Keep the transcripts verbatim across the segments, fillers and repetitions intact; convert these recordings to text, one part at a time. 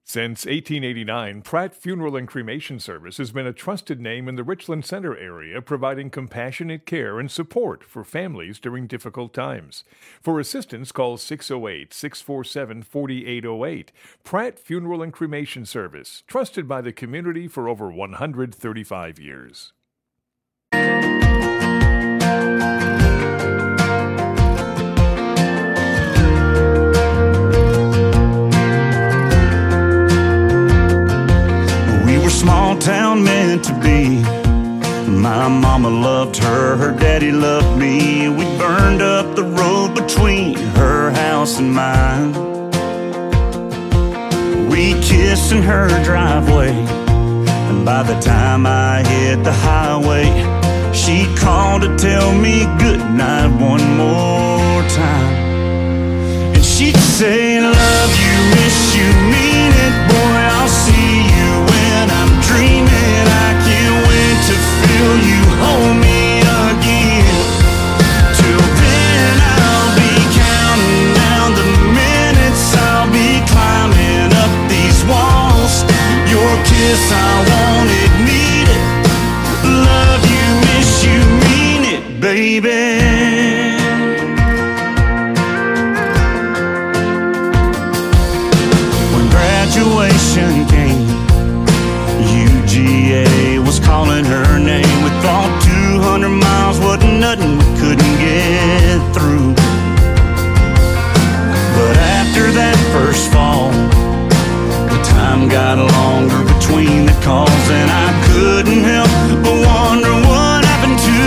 Since eighteen eighty-nine, Pratt Funeral and Cremation Service has been a trusted name in the Richland Center area, providing compassionate care and support for families during difficult times. For assistance, call six oh eight, six four seven, four eight oh eight. Pratt Funeral and Cremation Service, trusted by the community for over one hundred thirty-five years. Small town meant to be. My mama loved her, her daddy loved me. We burned up the road between her house and mine. We kissed in her driveway, and by the time I hit the highway, she called to tell me goodnight one more time. And she'd say, love you, miss you, mean it, boy, I'll see you when I'm dreaming. I can't wait to feel you hold me again. Till then I'll be counting down the minutes, I'll be climbing up these walls. Your kiss, I want it, need it. Love you, miss you, mean it, baby. Graduation came, U G A was calling her name. We thought two hundred miles wasn't nothing we couldn't get through. But after that first fall, the time got longer between the calls, and I couldn't help but wonder what happened to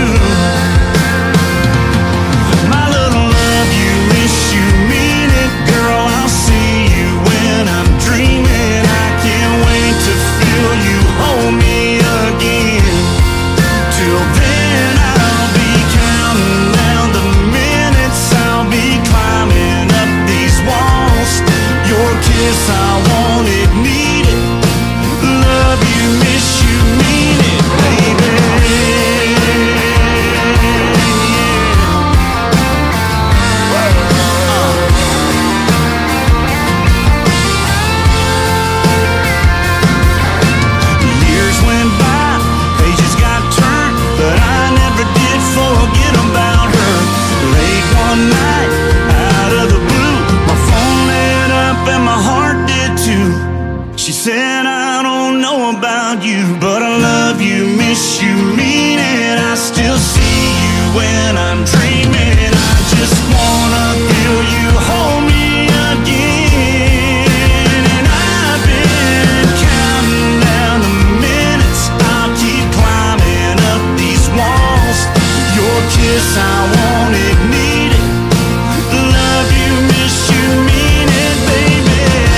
my little love you, miss you, mean it, girl, I'll see you when I'm dreaming. I can't wait to feel you hold me again. Till then I'll be counting down the minutes, I'll be climbing up these walls. Your kiss, I want it, need it. Love you, miss you, mean it, baby. She said, I don't know about you, but I love you, miss you, mean it. I still see you when I'm dreaming. I just wanna feel you hold me again. And I've been counting down the minutes, I'll keep climbing up these walls. Your kiss, I want it, need it. Love you, miss you, mean it, baby.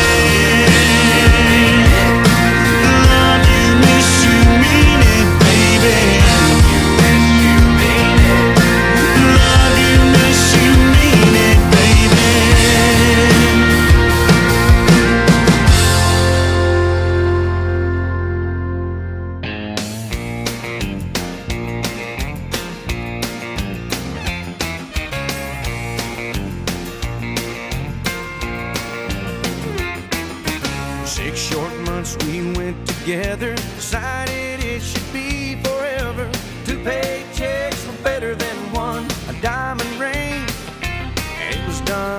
Six short months we went together, decided it should be forever. Two paychecks were better than one, a diamond ring, and it was done.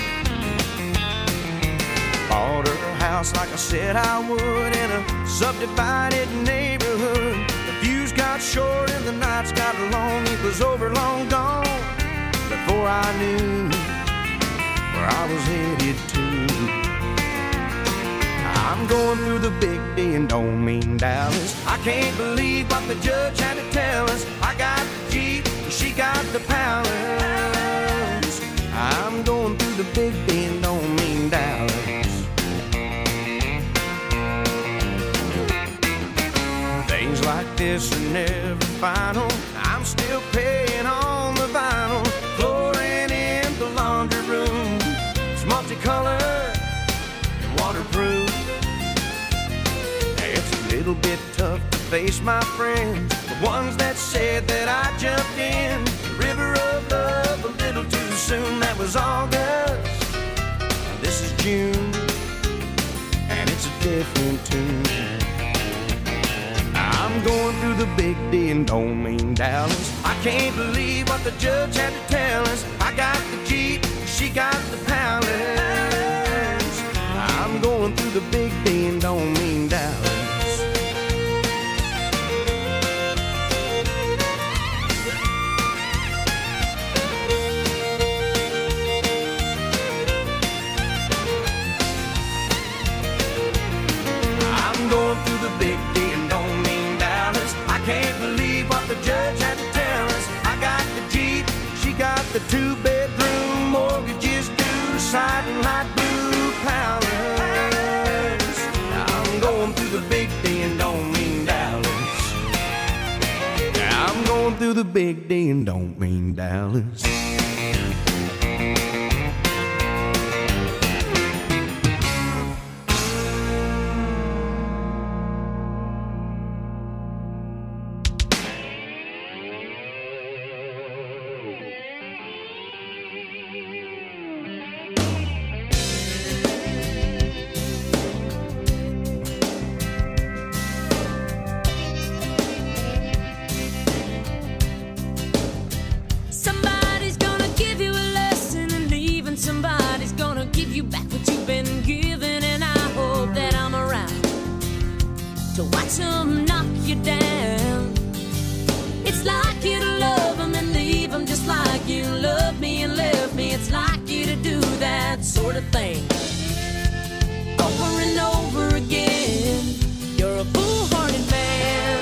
Bought her house like I said I would, in a subdivided neighborhood. The views got short and the nights got long, it was over long gone before I knew where I was headed to. I'm going through the big D and don't mean Dallas. I can't believe what the judge had to tell us. I got the Jeep, she got the palace. I'm going through the big D and don't mean Dallas. Things like this are never final. I'm still paying on the vinyl. Flooring in the laundry room, it's multicolored and waterproof. It's a little bit tough to face my friends, the ones that said that I jumped in the river of love a little too soon. That was August, this is June, and it's a different tune. I'm going through the big D and don't mean Dallas. I can't believe what the judge had to tell us. I got the Jeep, she got the Palace. I'm going through the big D and don't mean Dallas. I'm going through the big D and don't mean Dallas. I can't believe what the judge had to tell us. I got the Jeep, she got the two-bedroom, mortgages due, siding light blue Palace. I'm going through the big D and don't mean Dallas. I'm going through the big D and don't mean Dallas. To watch them knock you down. It's like you to love them and leave them, just like you love me and left me. It's like you to do that sort of thing over and over again. You're a foolhardy man.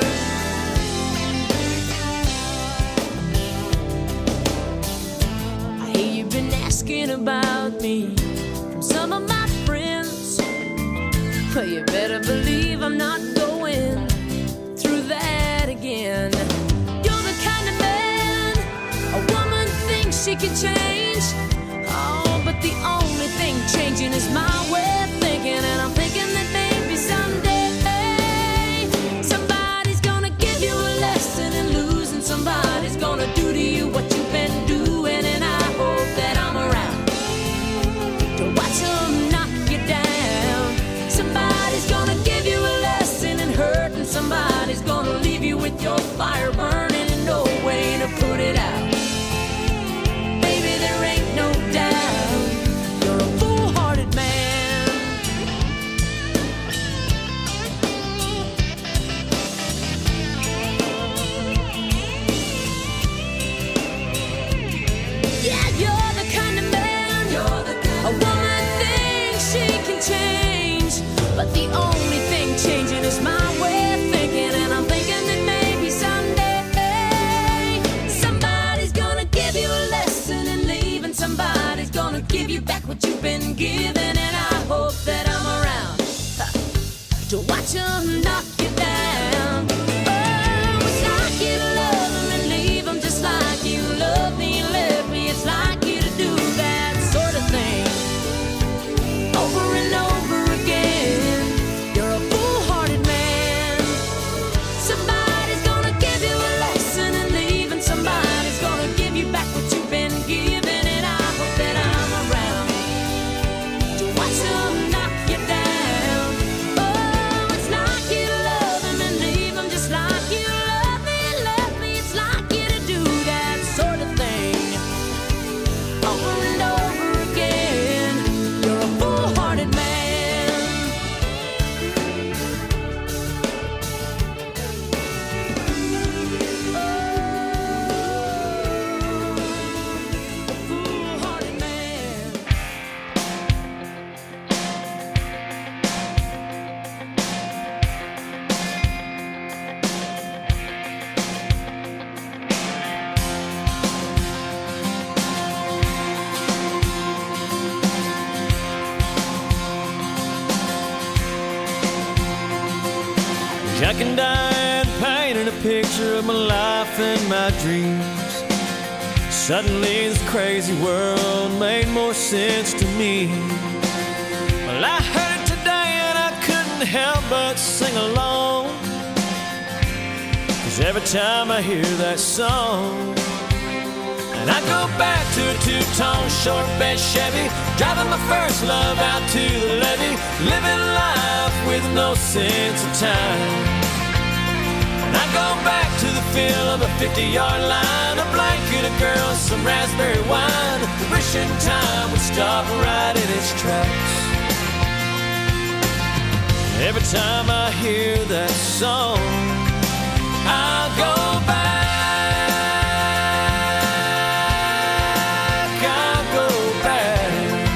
I hear you've been asking about me from some of my friends. Well, you better believe I'm not going through that again. You're the kind of man a woman thinks she can change. Oh, but the only thing changing is my way of thinking. And I'm thinking that maybe someday somebody's gonna give you a lesson in losing. Somebody's gonna do to you what you've been doing. And I hope that I'm around to watch them knock you down. Somebody's gonna give you a lesson in hurt, and somebody's gonna leave you with your fire burning and no way to put it out. Baby, there ain't no doubt you're a foolhardy man. Yeah, you're the kind of man you're the kind a woman thinks she can change. But the only thing changing is my way of thinking. And I'm thinking that maybe someday somebody's gonna give you a lesson in leaving. Somebody's gonna give you back what you've been given. And I hope that I'm around huh, to watch them knock you down. Oh, it's like you to love them and leave them, just like you love me and left me. It's like you to do that sort of thing over and over again. You're a foolhardy man. Somebody's gonna give you a lesson in leaving. Somebody's gonna give you back what you've been given. And I hope that I'm around to watch them knock you down. Oh, it's like you to love them and leave them, just like you love me and left me. It's like you to do that sort of thing over and over again. You're a foolhardy man. Foolhardy man. Jack and Diane painted a picture of my life and my dreams. Suddenly this crazy world made more sense to me. Well, I heard it today and I couldn't help but sing along, 'cause every time I hear that song, and I go back to a two-tone short bed Chevy, driving my first love out to the levee, living life life with no sense of time. And I go back to the feel of a fifty-yard line, a blanket, a girl, some raspberry wine, wishing time would stop right in its tracks. Every time I hear that song, I'll go back, I'll go back.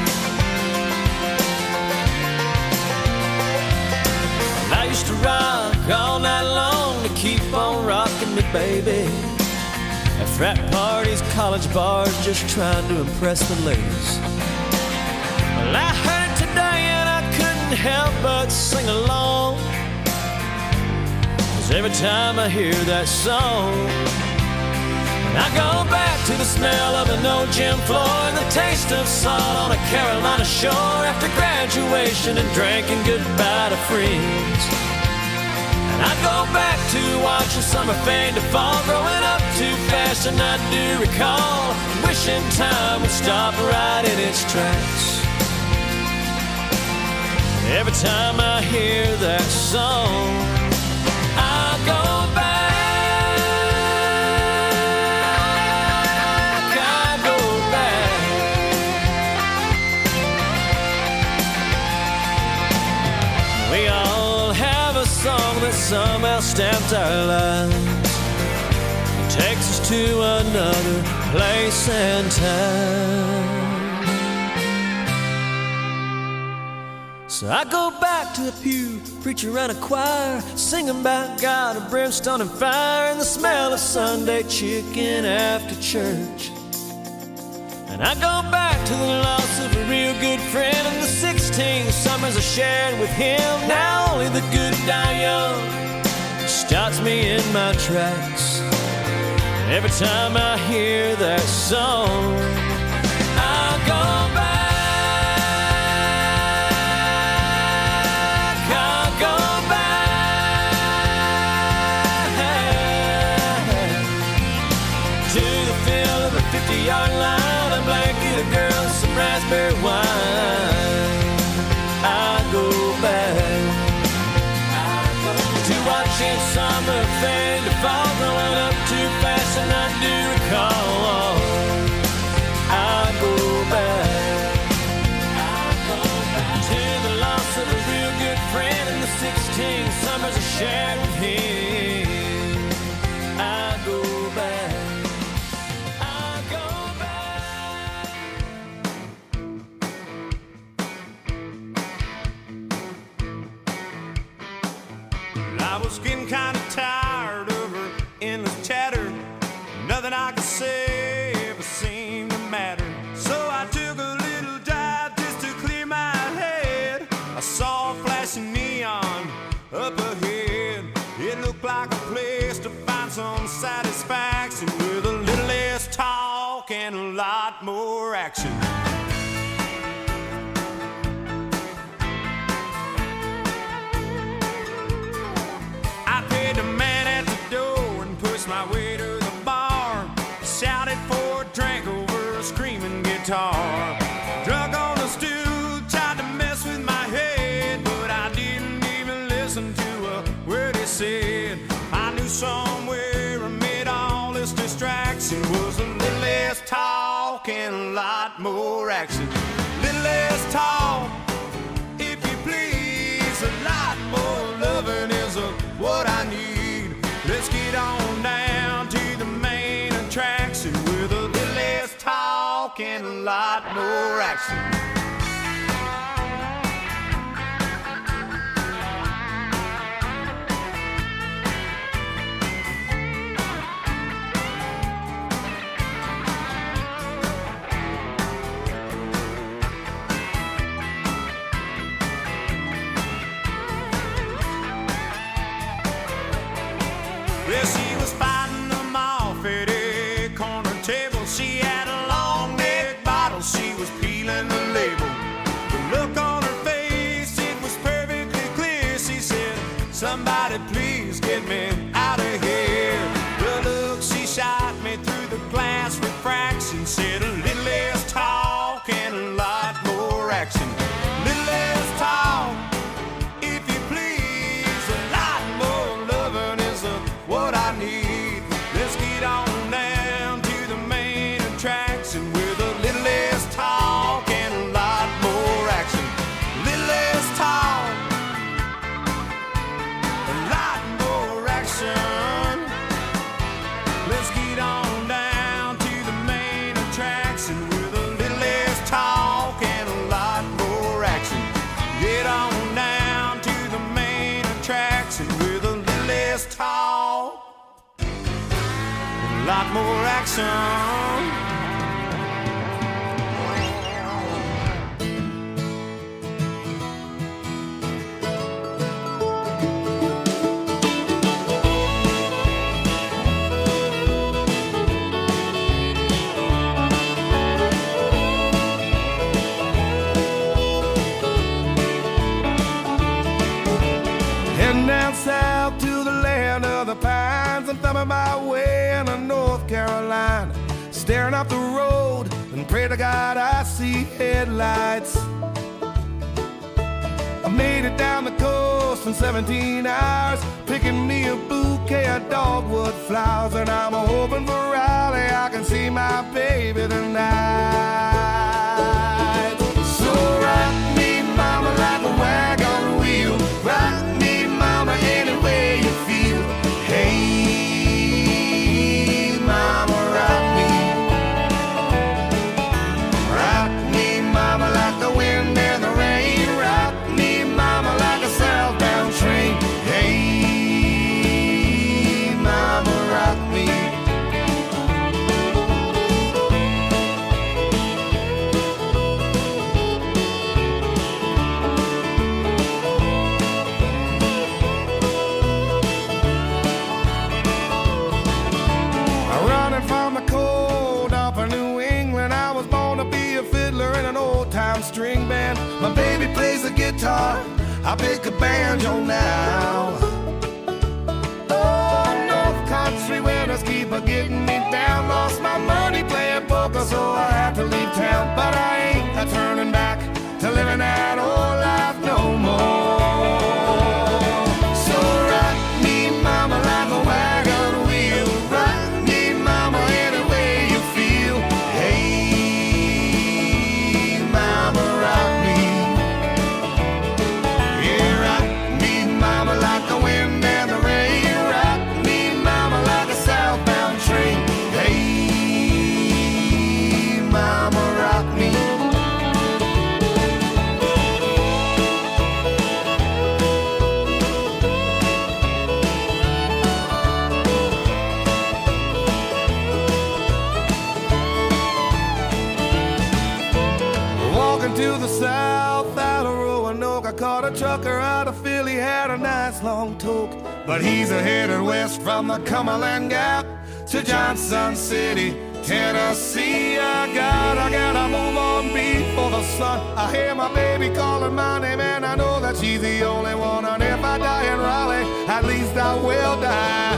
I used to rock all night long to keep on rocking me, baby. At frat parties, college bars, just trying to impress the ladies. Well, I heard it today and I couldn't help but sing along. 'Cause every time I hear that song, I go back to the smell of an old gym floor and the taste of salt on a Carolina shore after graduation and drinking goodbye to friends. And I go back to watching summer fade to fall, growing up too fast, and I do recall wishing time would stop right in its tracks. Every time I hear that song, I'll go back, I'll go back. We all have a song that somehow stamped our lives, it takes us to another place and time. So I go back to the pew, preacher and a choir, singing about God and brimstone and fire, and the smell of Sunday chicken after church. And I go back to the loss of a real good friend and the sixteen summers I shared with him. Now only the good die young stops me in my tracks. Every time I hear that song, I'll go back. fifty-yard line, a blanket, a girl, some raspberry wine. I go back, I go to watching summer fade to fall, growing up too fast, and I do recall. I go back, I go back to the loss of a real good friend and the sixteen summers I shared with him. I go back. I was getting kind of tired of her endless chatter. Nothing I could say ever seemed to matter. So I took a little dive just to clear my head. I saw a flashing neon up ahead. It looked like a place to find some satisfaction with a little less talk and a lot more action. The man at the door and pushed my way to the bar. Shouted for a drink over a screaming guitar. Drunk on the stool, tried to mess with my head, but I didn't even listen to a word he said. I knew somewhere amid all this distraction was a little less talk and a lot more action. Little less talk, if you please, a lot more loving is a what I need. Let's get on down to the main attraction with a little less talk and a lot more action. Well, she was fighting them off at a corner table. She had a long neck bottle, she was peeling the label. The look on her face, it was perfectly clear. She said, somebody please get me out of here. The look she shot me through the glass refraction said a little less talk and a lot more action. Little less talk, if lot more action. Down south to the land of the pines, I'm thumbing my way into North Carolina, staring up the road and pray to God I see headlights. I made it down the coast in seventeen hours, picking me a bouquet of dogwood flowers, and I'm hoping for Raleigh I can see my baby tonight. So rock me, mama, like a wagon wheel. Rock me, mama, any way you feel. Hey, mama, rock me. Rock me, mama, like the wind and the rain. Rock me, mama, like a southbound train. Hey, mama, rock me. From the cold off of New England, I was born to be a fiddler in an old-time string band. My baby plays the guitar, I pick a banjo now. Oh, North Country winters keep a getting me down. Lost my money playing poker, so I had to leave town. But I ain't a turning back to living that old life no more. So rock me, mama, like a wagon wheel. Rock any way you feel. Hey, mama, rock me. Yeah, rock me, mama, like the wind and the rain. Rock me, mama, like a southbound train. Hey, mama, rock me. To the south out of Roanoke, I caught a trucker out of Philly, had a nice long toke. But he's a headed west from the Cumberland Gap to Johnson City, Tennessee. I got, I gotta move on before the sun. I hear my baby calling my name, and I know that she's the only one. And if I die in Raleigh, at least I will die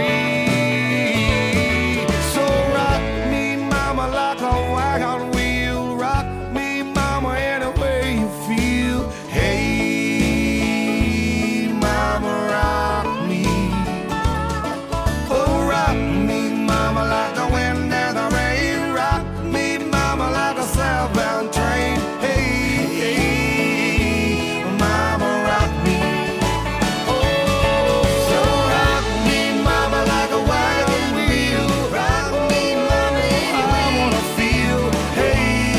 free. So rock me, mama, like a wagon wheel. Rock any way you feel. Hey, mama, rock me. Oh, rock me, mama, like the wind and the rain. Rock me, mama, like a southbound train. Hey, hey, mama, rock me. Oh, so rock me, mama, like a wagon wheel. Rock me, mama, any way I wanna feel. Hey,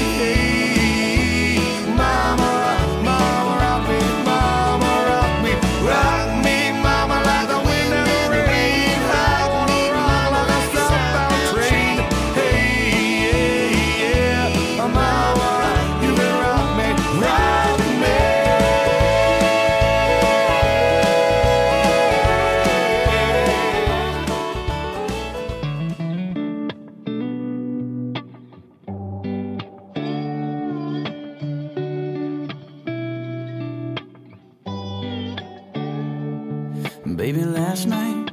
Baby, last night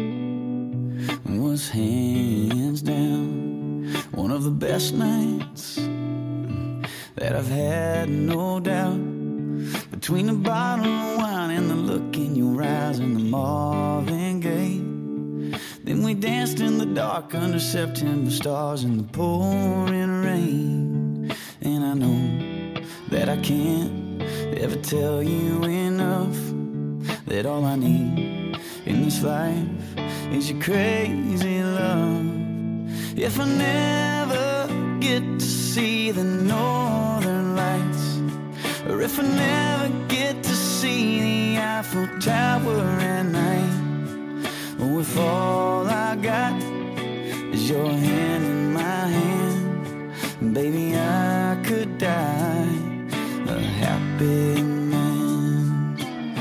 was hands down one of the best nights that I've had, no doubt. Between the bottle of wine and the look in your eyes and the Marvin Gaye, then we danced in the dark under September stars in the pouring rain. And I know that I can't ever tell you enough that all I need in this life is your crazy love. If I never get to see the northern lights, or if I never get to see the Eiffel Tower at night, or if all I got is is your hand in my hand. Baby, I could die a happy man.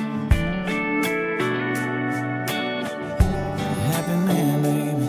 A happy man, baby.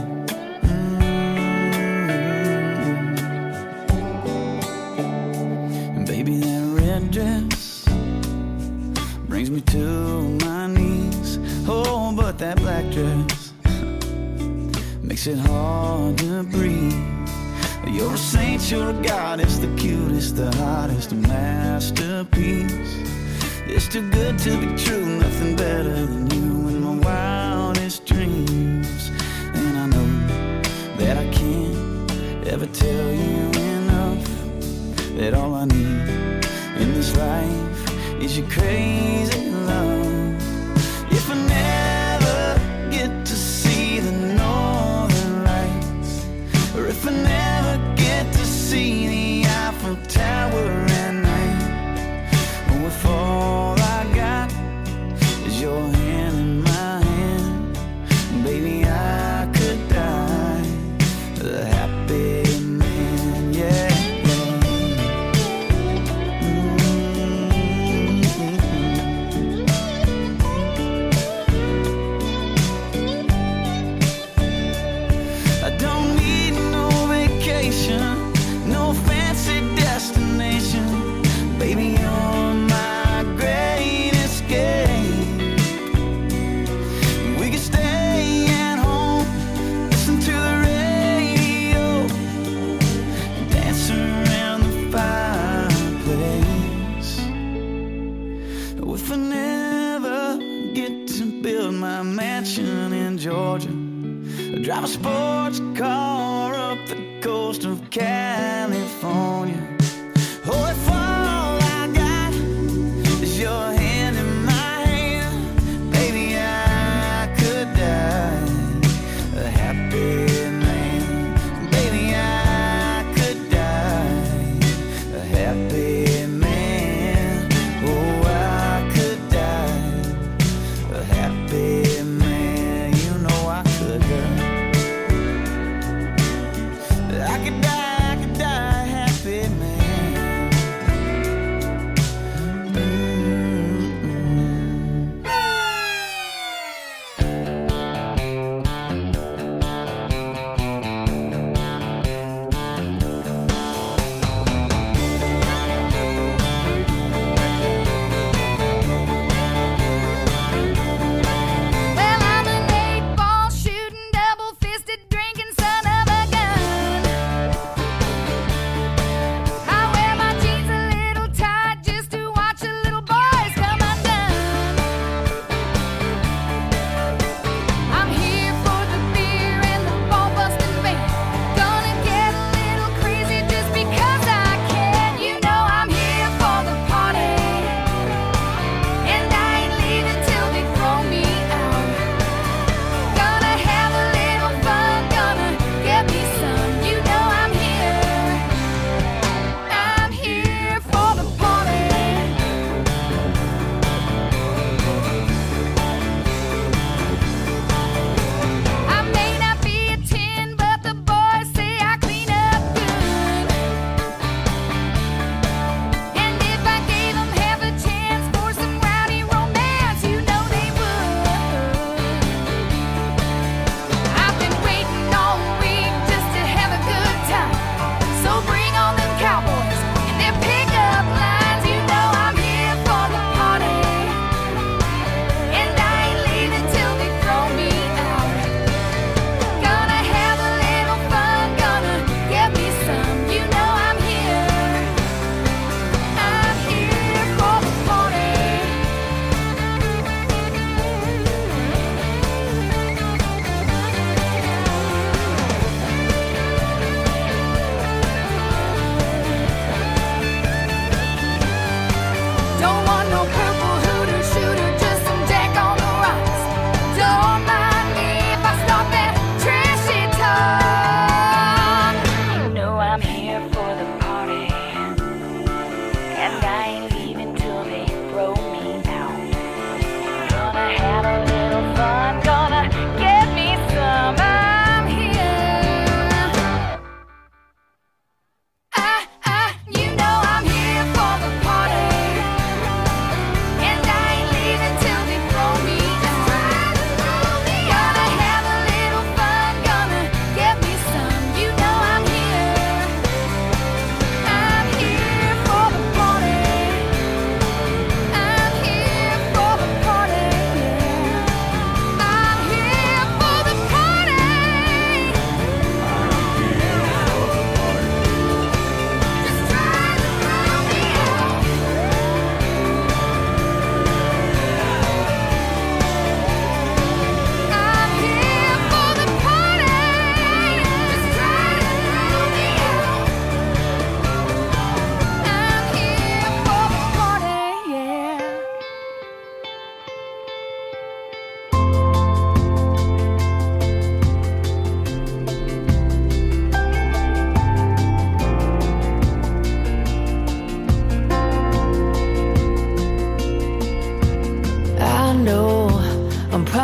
Mm-hmm. And baby, that red dress brings me to my knees. Oh, but that black dress makes it hard to breathe. You're a saint, you're a goddess, the cutest, the hottest, a masterpiece. It's too good to be true, nothing better than you in my wildest dreams. And I know that I can't ever tell you enough, that all I need in this life is your crazy love. If I never get to see the northern lights, or if I never get to see the Eiffel Tower at night, or if all I got is your hand in my hand, baby, I could die a happy man, yeah. No fancy destination, baby, you're my great escape. We could stay at home, listen to the radio, dance around the fireplace. If I never get to build my mansion in Georgia, drive a sports car up the coast of California. Oh, if all I got is your hand in my hand, baby, I could die a happy man. Baby, I could die a happy man. Oh, I could die a happy man. You know I could die. I could die, I could die happy, man.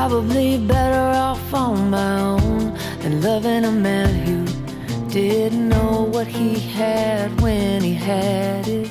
probably better off on my own than loving a man who didn't know what he had when he had it.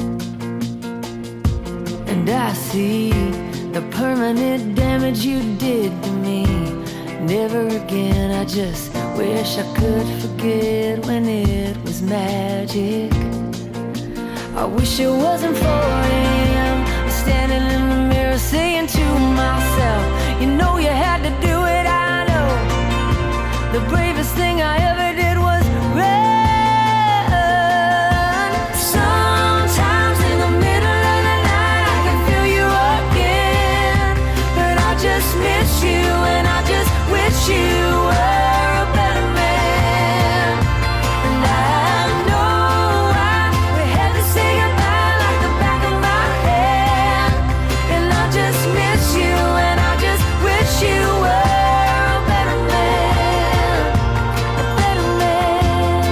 And I see the permanent damage you did to me. Never again, I just wish I could forget when it was magic. I wish it wasn't four a.m. standing in the mirror saying to myself, you know you had to do it, I know. The bravest thing I ever did was run. Sometimes in the middle of the night I can feel you again, but I just miss you and I just wish you were a better man. And I know I, we had to say goodbye like the back of my hand. And I just miss you and I just wish you were a better man, a better man.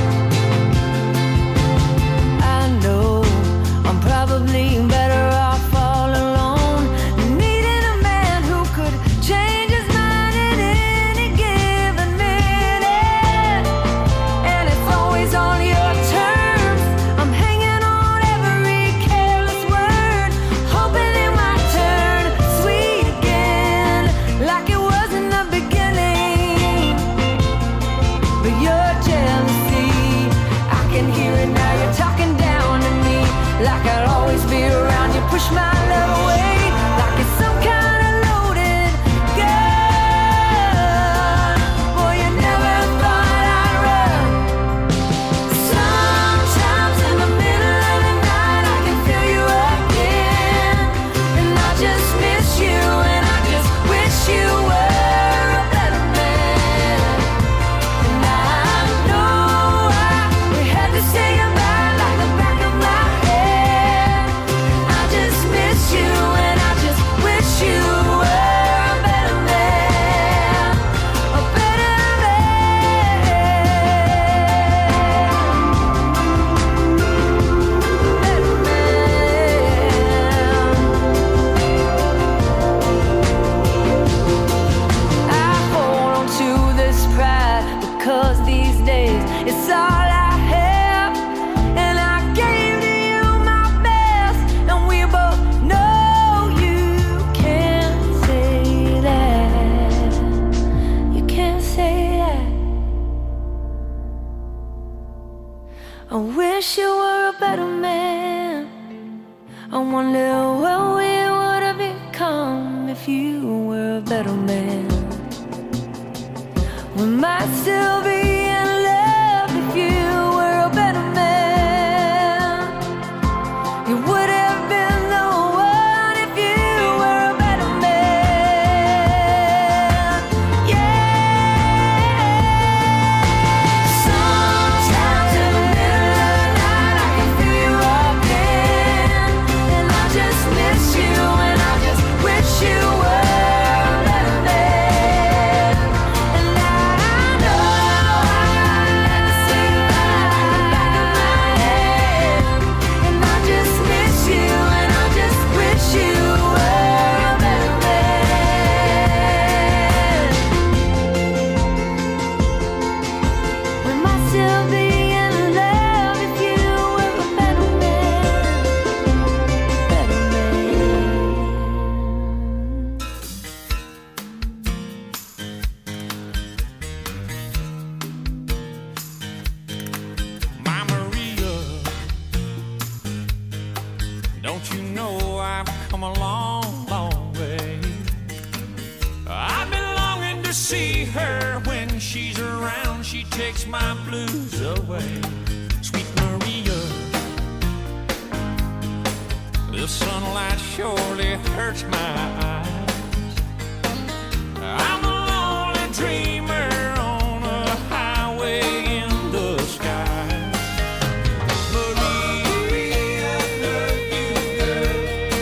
I know I'm probably better off all alone, needing a man who could change his mind in any given minute. And it's always on your terms. I'm hanging on every careless word, hoping it might turn sweet again, like it was in the beginning. But your jealousy, I can hear it now. You're talking down to me, like I'll always be around. You push my love away, like it's some kind of loaded gun. Boy, you never thought I'd run. Sometimes in the middle of the night I can feel you again, and I just miss you and I just wish you were a better man. And I know I, we had to say goodbye like the back of my head. I just miss you and I just wish you were a better man, a better man, better man. I hold on to this pride because these days it's all I have, and I gave to you my best, and we both know you can't say that. You can't say that. I wish you were a better man. I wonder what we would have become if you were a better man. We might still be in love if you were a better man. You would have been the one if you were a better man. Yeah. Sometimes in the middle of the night I can feel you again, and I just miss you and I just wish you were a better man. And I know I had to say goodbye like the back of my head, and I just miss you and I just wish you were a better man. We might still be in love if you were a better man, better man. My Maria, don't you know I've come a long, long way? I've been longing to see her. When she's around, she takes my blues away. Sweet Maria, the sunlight surely hurts my eyes. I'm a lonely dreamer on a highway in the sky. Maria, love you, girl.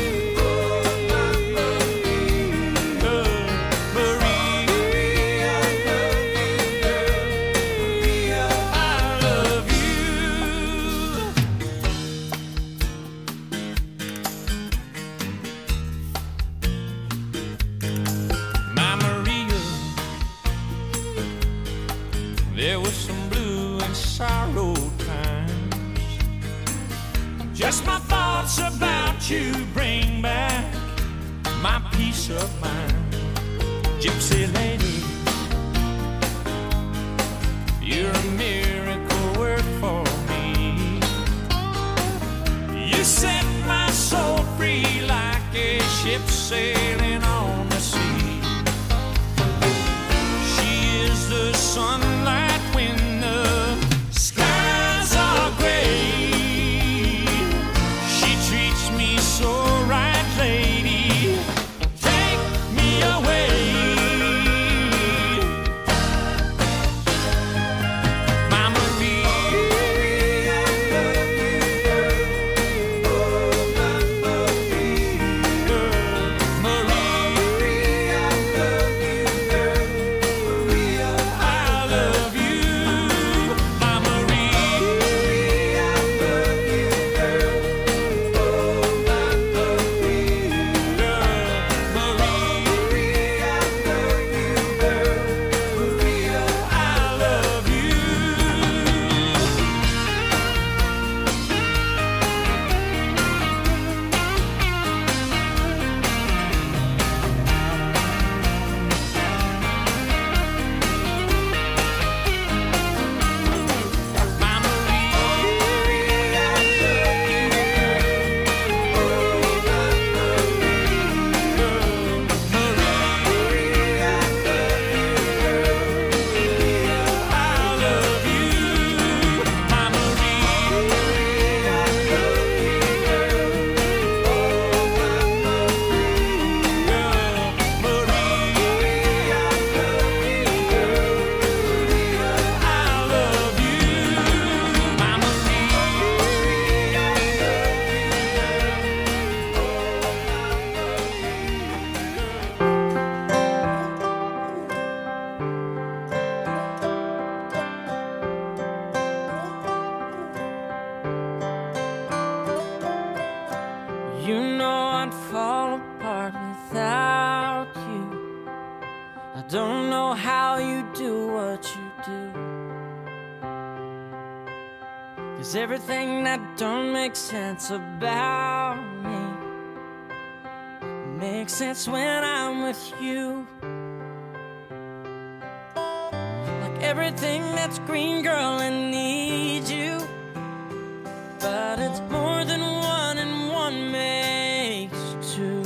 Maria, love you, girl. I love you. there was some blue and sorrow times. Just my thoughts about you bring back my peace of mind. Gypsy lady, you're a miracle work for me. You set my soul free like a ship sailing on the sea. She is the sunlight when the skies are gray. She treats me so right, lady. Take me away. You know I'd fall apart without you. I don't know how you do what you do. 'Cause everything that don't make sense about me makes sense when I'm with you. Like everything that's green, girl, I need you. But it's more than one, and one makes two.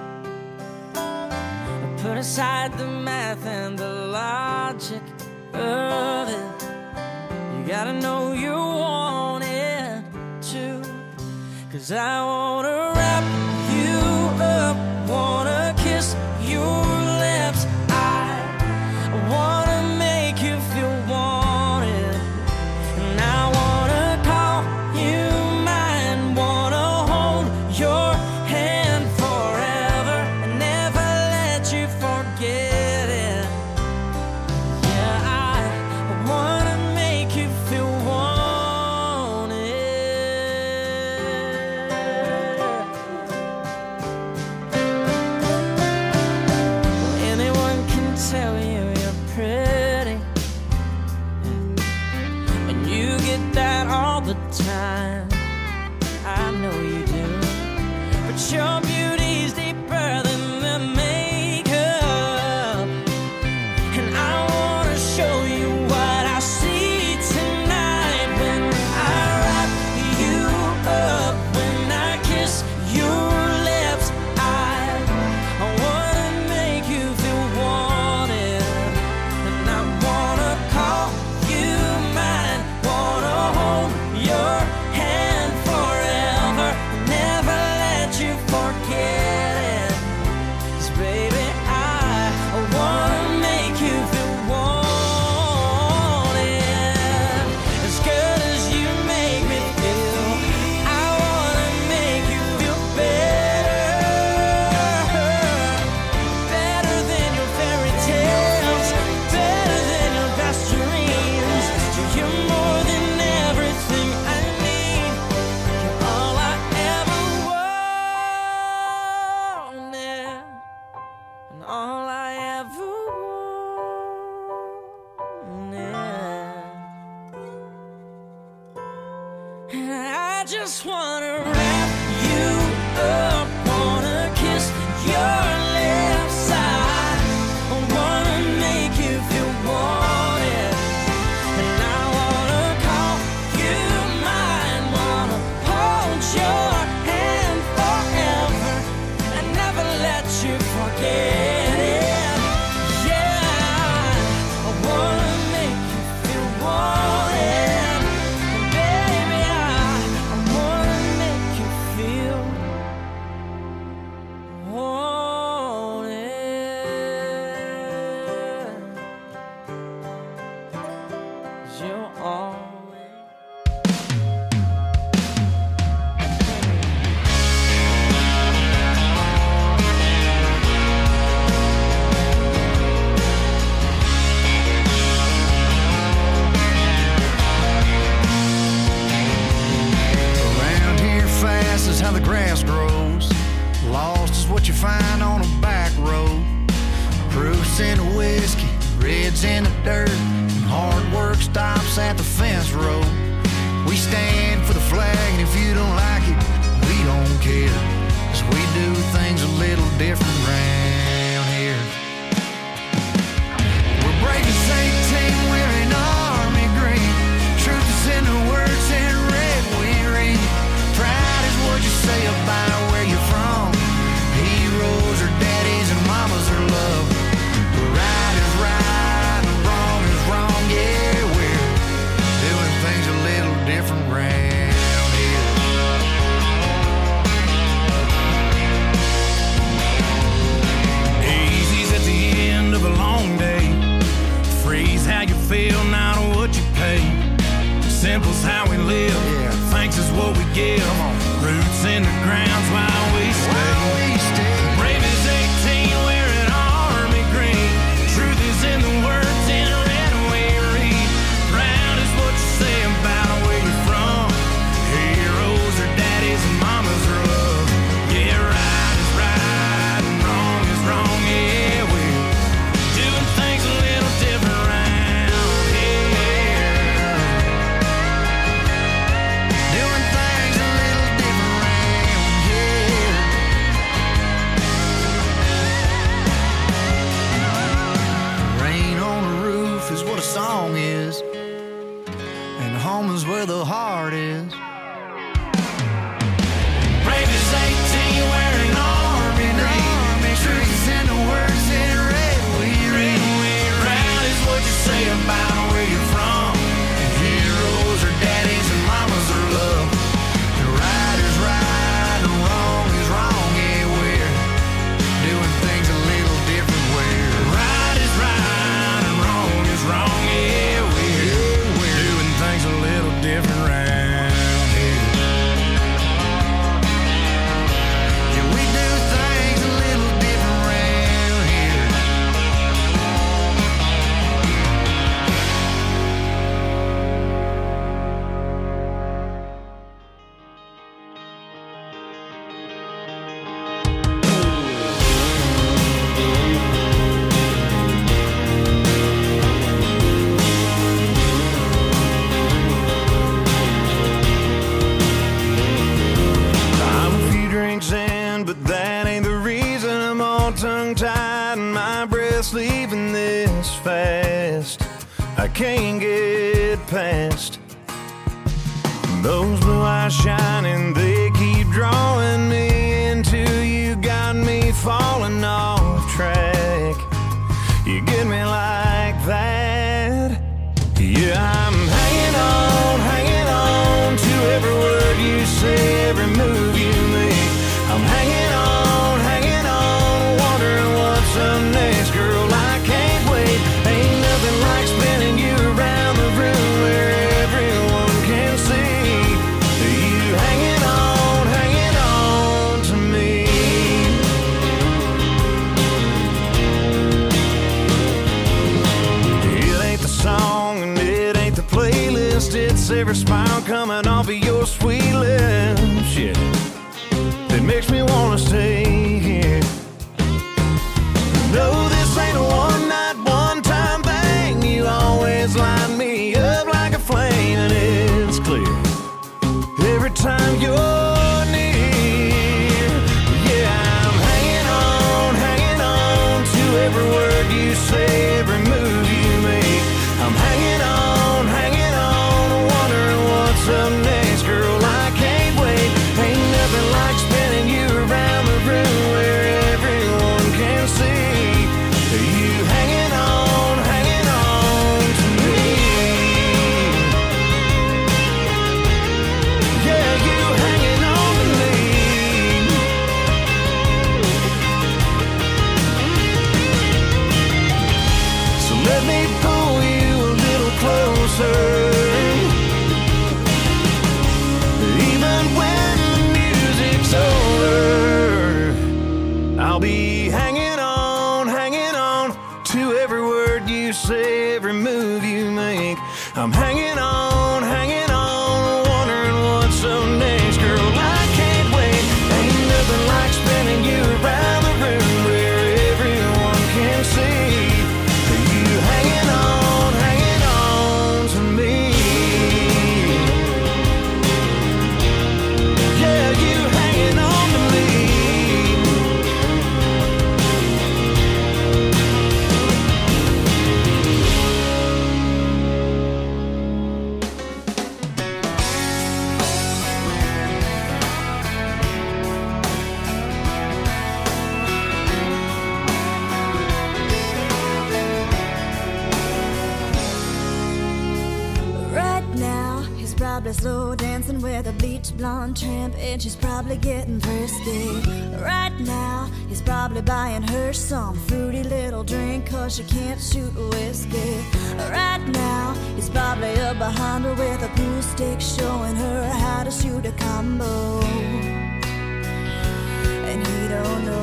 Put aside the math and the logic of it. You gotta know you want it too. 'Cause I wanna wrap you up, wanna kiss your lips. I wanna make you feel wanted, and I wanna call you mine, wanna hold your hand forever and never let you forget it. Yeah, I wanna make you feel wanted. just wanna wrap you up, wanna kiss your left side, I wanna make you feel wanted, and I wanna call you mine, wanna hold your hand forever and never let you forget it. Yeah, I wanna make you feel wanted, baby, I, I wanna make you feel wanted. You're always Around here fast is how the grass grows. Lost is what you find on a back road. Proofs in the whiskey, reds in the dirt, and hard work stops at the fence road. We stand for the flag, and if you don't like it, we don't care, 'cause we do things a little different round here. We're breaking eighteen, wearing army green. Truth is in the words in red we read. Pride is what you say about where you're from. Heroes are daddies and mamas are love. Right is right and wrong is wrong. Yeah, we're doing things a little different round here. Easy's at the end of a long day. Freeze how you feel, not what you pay. Simple's how we live. Yeah. Thanks is what we give. Come on. Roots in the ground's while we stay. While we stay. Brave is eighteen, wearing army green. Truth is in the words in red we read. Proud is what you say about where you're from. Heroes are daddies and mamas are love. Yeah, right is right and wrong is wrong. Yeah, we're doing things a little different round here. Doing things a little different round here. Rain on the roof is what a song is, and home is where the heart is. Brave is eighteen, wearing army green. Truth is in the words in red we read. Proud is what you say about where you're from. Heroes are daddies and mamas are love. And right is right and wrong is wrong. Yeah, we're doing things a little different. Where Right is right and wrong is wrong. Yeah, we're doing things a little different round here. yeah, we do things a little different round here. I'm a few drinks in, but that ain't the reason I'm all tongue-tied and my breath's leaving this fast. I can't get past those blue eyes shining, they keep drawing me into you, got me falling off track. You get me like that. Yeah, I'm hanging on, hanging on to every word you say, every move you make. I'm hanging on, hanging on, wondering what's up next, girl. I can't wait. Ain't nothing like spinning you around the room where everyone can see you hanging on, hanging on to me. It ain't the song and it ain't the playlist, it's every smile coming off of your sweet lips. Yeah, that makes me wanna stay here. No, this ain't a one night, one time thing. You always light me up like a flame, and it's clear every time I'm hanging on, hanging on, wondering what's up next, girl. I can't wait. Ain't nothing like spinning you around the room where everyone can see you hanging on, hanging on to me. Yeah, you hanging on to me. Probably slow dancing with a bleach blonde tramp, and she's probably getting frisky. Right now, he's probably buying her some fruity little drink, cause she can't shoot whiskey. Right now, he's probably up behind her with a pool stick, showing her how to shoot a combo. And he don't know.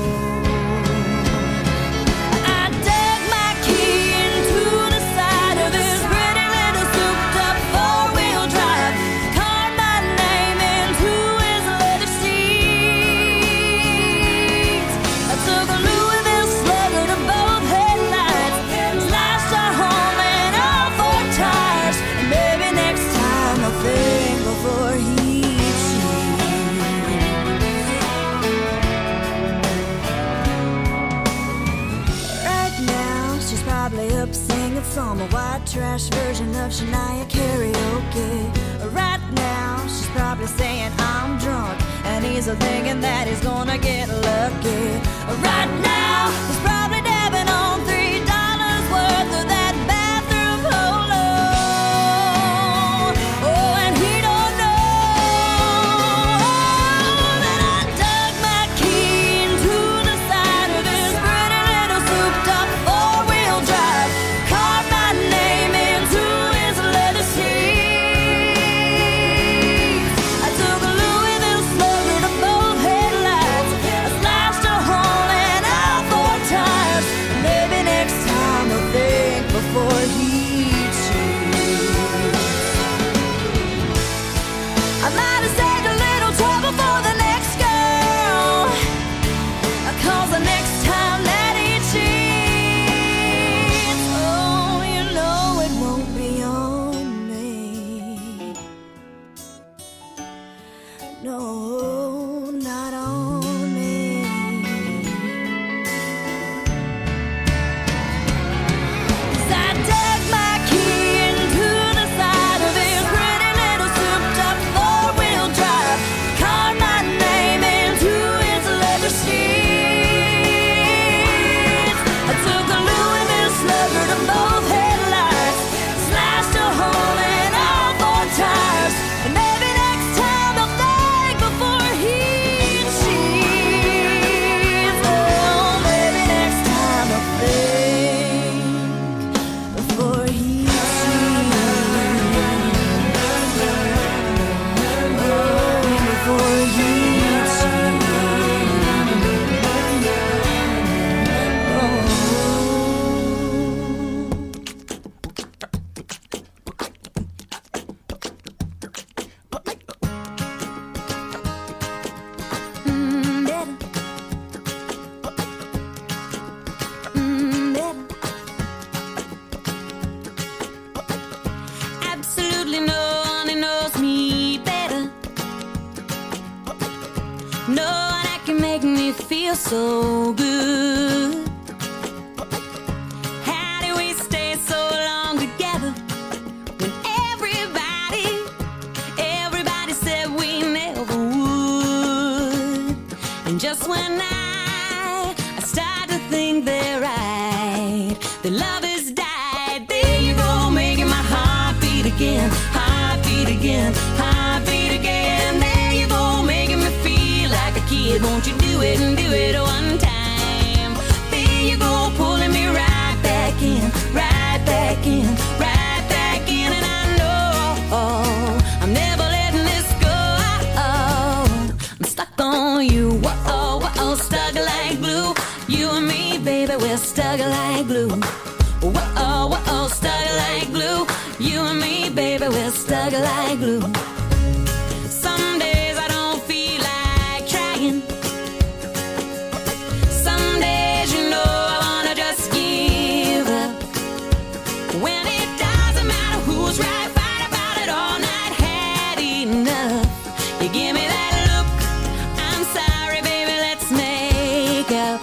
Some white trash version of Shania karaoke. Right now, she's probably saying I'm drunk, and he's thinking that he's gonna get lucky. Right now, he's probably dabbing on three dollars worth of that bathroom polo. Oh, and he don't know that I dug my key into the side of his pretty little souped-up four-wheel drive. So good. How do we stay so long together when everybody, everybody said we never would? And just when I, I start to think they're right, the love has died. There you go, making my heart beat again, heart beat again, heart beat again. There you go, making me feel like a kid. Won't you do it and do it one time? There you go, pulling me right back in, right back in, right back in. And I know I'm never letting this go. I'm stuck on you, whoa, whoa, stuck like glue. You and me, baby, we're stuck like glue. Whoa, whoa, stuck like glue. You and me, baby, we're stuck like glue. Some days I don't feel like trying. Some days, you know, I wanna just give up. When it doesn't matter who's right, fight about it all night, had enough. You give me that look, I'm sorry, baby, let's make up.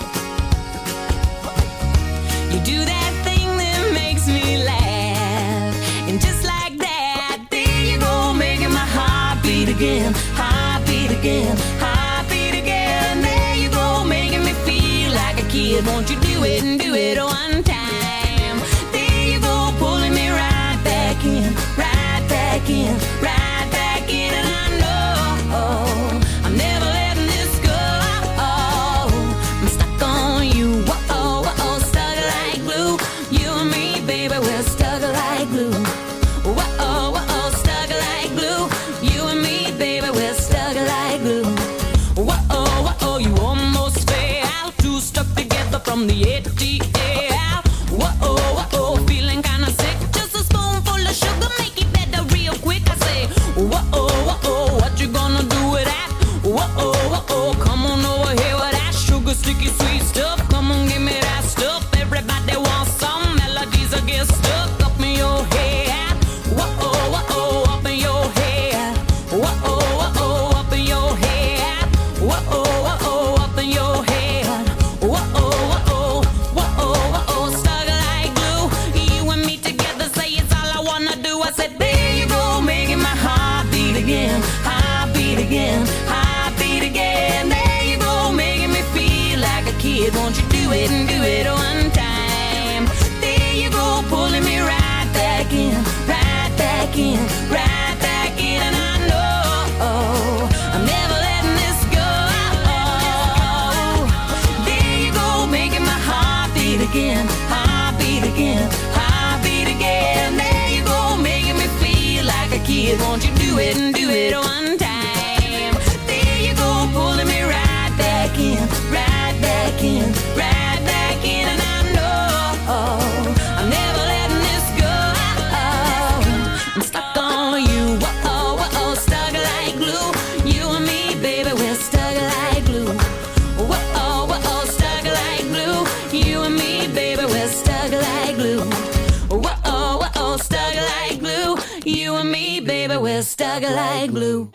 You do that thing that makes me laugh, and just like that, there you go, making my heart beat again, heart beat again, heart beat again. There you go, making me feel like a kid. Won't you do it and do it one time? There you go, pulling me right back in, right back in, right back in, and I know I'm never letting this go. I'm stuck on you, whoa, whoa, stuck like glue. You and me, baby, we're stuck like glue. Whoa, whoa, stuck like glue. You and me, baby, we're stuck like glue. Whoa, whoa, you almost fell out, two stuck together from the A T L. Whoa, whoa, feeling kinda sick. Just a spoonful of sugar, make it better real quick. I say, whoa, whoa, what you gonna do with that? Whoa, whoa, come on over here with that sugar, sticky, sweet stuff. Come on, give me that stuff. Everybody wants some melodies, I get stuck up in your head. Whoa, whoa, up in your head. Whoa, whoa, up in your head. Whoa, whoa, up in your head. Whoa, whoa, whoa, whoa, stuck like glue. You and me together, say it's all I wanna do. I said, there you go, making my heart beat again, heart beat again, heart beat again. There you go, making me feel like a kid. Won't you do it and do it one time? There you go, pulling me right back in, right back in, right back in, and I know I'm never letting this go. There you go, making my heart beat again, heart beat again, heart beat again. There you go, making me feel like a kid. Won't you do it and do it one time? There you go, pulling me right back in, right back in, right back in, and I know I'm never letting this go. I'm stuck on you, whoa, whoa, stuck like glue. You and me, baby, we're stuck like glue. Whoa, whoa, stuck like glue. You and me, baby, we're stuck like glue. Whoa, whoa, stuck like glue. You and me, baby, we're stuck like glue.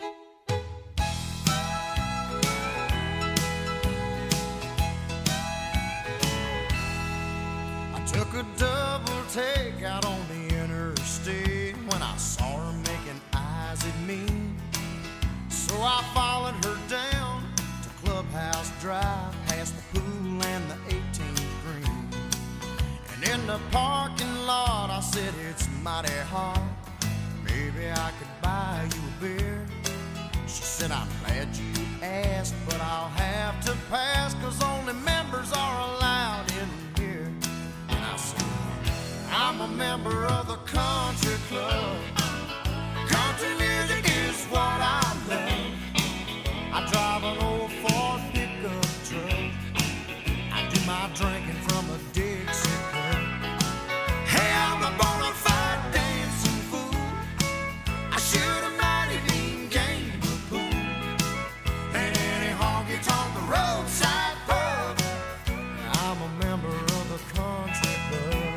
I took a double take out on the interstate when I saw her making eyes at me. So I followed her down to Clubhouse Drive, past the pool and the eighteenth green. And in the parking lot I said, it's mighty hot, maybe I could buy you a beer. She said, I'm glad you asked, but I'll have to pass, 'cause only members are allowed in here. And I said, I'm a member of the country club. Country music is what I love. I drive an old Ford pickup truck. I do my drinking from a Dixie cup. Hey, I'm a bona fide dancing fool. I should have mighty been game of pool. And any honky-tonk roadside pub. I'm a member of the country club.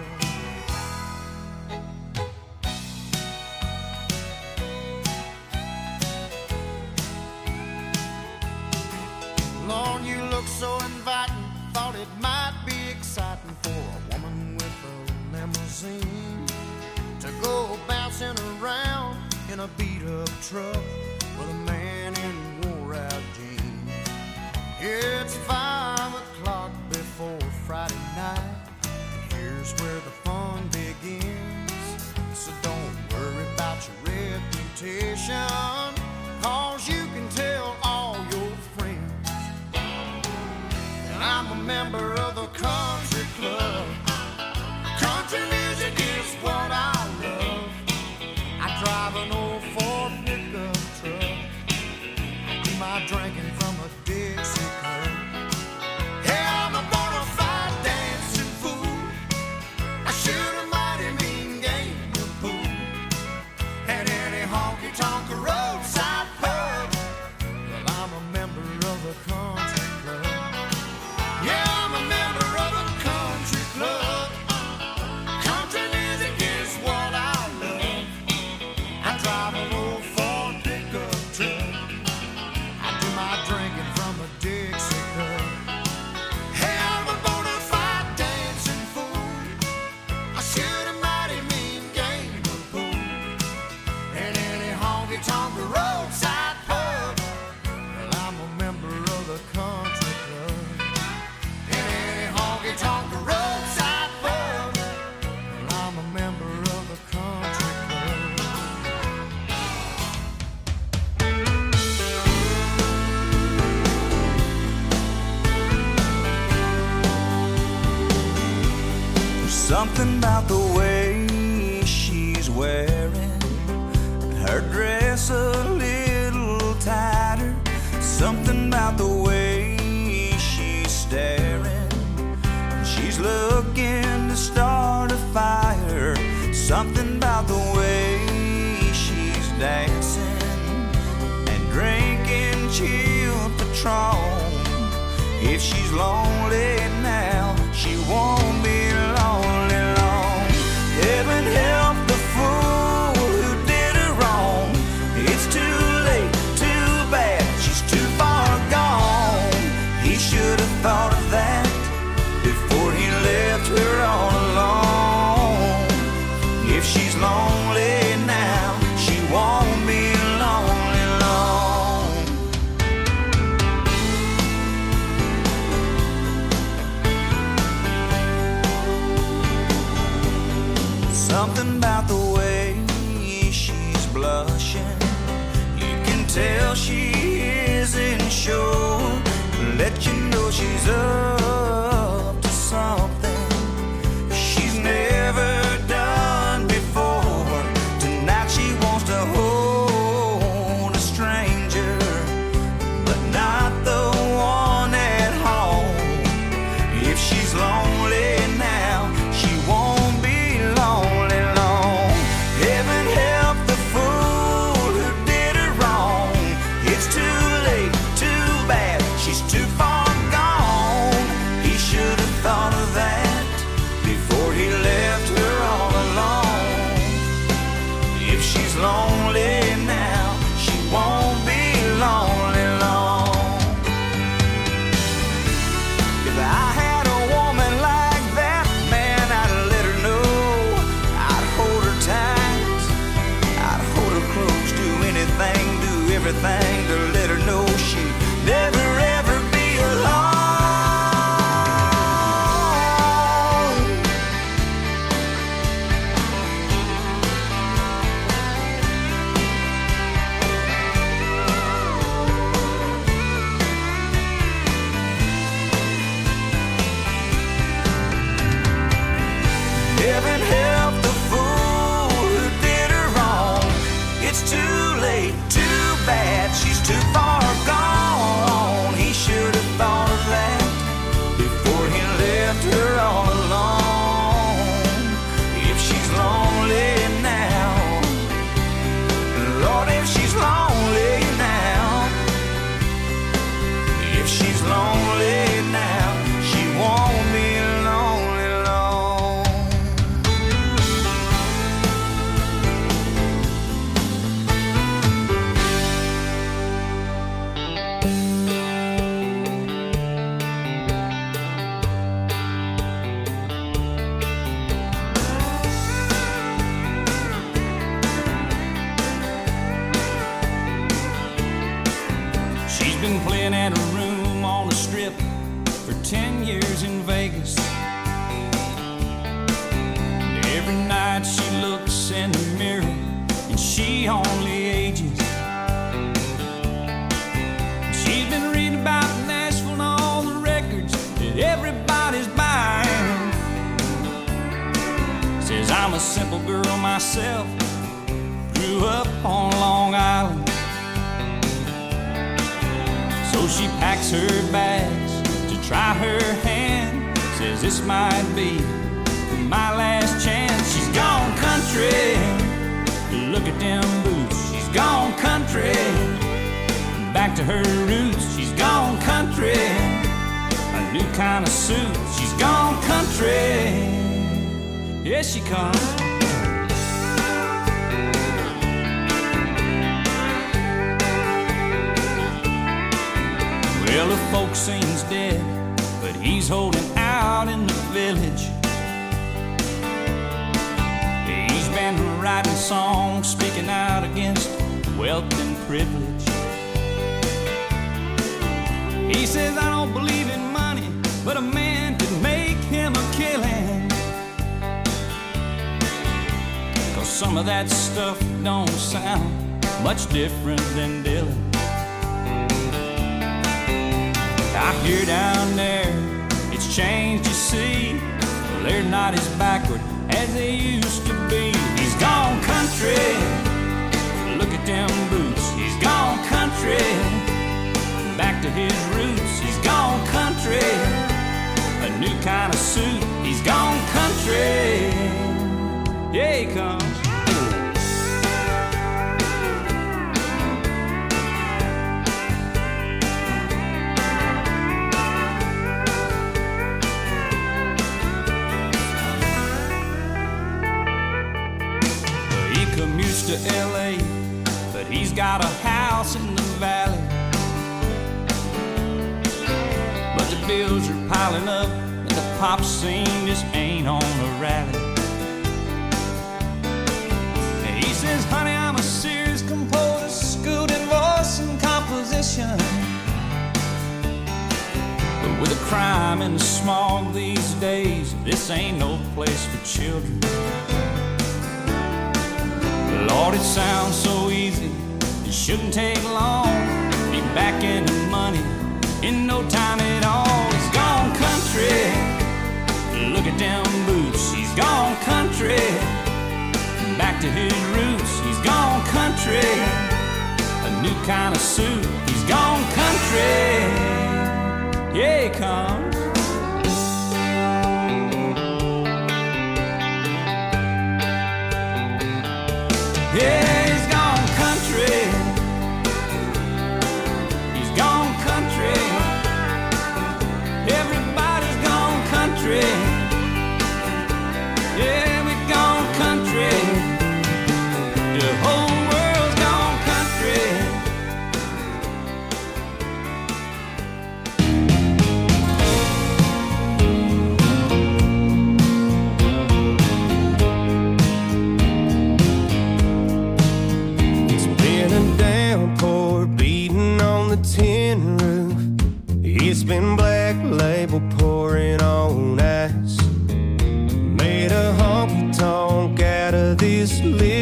Lord, you look so inviting. Thought it might be exciting for a woman with a limousine to go bouncing around in a beat-up truck with a man in wore-out jeans. It's five o'clock before Friday night, and here's where the fun begins. So don't worry about your reputation, 'cause you can tell all your friends. And I'm a member of the country club. Country music is what I love. I drive an old Ford pickup truck. I do my drinking from a Dixie cup. Hey, I'm a bona fide dancing fool. I should Something about the way she's wearing her dress a little tighter. Something about the way she's staring. She's looking to start a fire. Something about the way she's dancing and drinking chilled Patron. If she's lonely now, she won't be lonely long. Heaven help the fool who did her wrong. It's too late, too bad, she's too far gone. He should have thought of that before he left her all alone. If she's lonely now, she won't be lonely long. Something about the way she's blushing, you can tell she isn't sure. Let you know she's up to something she's never done before. Tonight she wants to hold a stranger, but not the one at home. If she's lonely now, she won't be lonely long. Heaven help the fool who did her wrong. It's too late, too bad, she's too far gone. He should have thought of that before he left her all alone. If she's lonely now, she won't be lonely long. If I had a woman like that, man, I'd let her know. I'd hold her tight, I'd hold her close, do anything, do everything to let her know she'd never ever be alone. Heaven help the fool who did her wrong. It's too late, too bad, she's too far gone. He should have thought of that before he left her all alone. If she's lonely now, Lord, if she's lonely now, if she's lonely now, she won't be lonely long. She's been playing at a room on the strip for ten years in Vegas. And every night she looks in the mirror and she only ages. She's been reading about Nashville and all the records that everybody's buying. Says I'm a simple girl myself, grew up on Long Island. So she packs her bags to try her hand. Says this might be my last chance. She's gone country, look at them boots. She's gone country, back to her roots. She's gone country, a new kind of suit. She's gone country, yes she comes. Well, the folk scene's dead, but he's holding out in the village. He's been writing songs, speaking out against wealth and privilege. He says, I don't believe in money, but a man could make him a killing. 'Cause some of that stuff don't sound much different than Dylan. I hear down there, it's changed, you see. Well, they're not quite as backward as they used to be. He's gone country, look at them boots. He's gone country, back to his roots. He's gone country, a new kind of suit. He's gone country, yeah, he comes. Commutes to L A, but he's got a house in the valley. But the bills are piling up, and the pop scene just ain't on a rally. And he says, honey, I'm a serious composer, schooled in voice and composition. But with the crime and the smog these days, this ain't no place for children. Lord, it sounds so easy, it shouldn't take long. Be back in the money in no time at all. He's gone country, look at them boots. He's gone country, back to his roots. He's gone country, a new kind of suit. He's gone country, yeah, he comes. Yeah, he's gone country. He's gone country. Everybody's gone country. Yeah, we've gone country. The whole world's gone country. Tin roof, it's been black label pouring on ice. Made a honky tonk out of this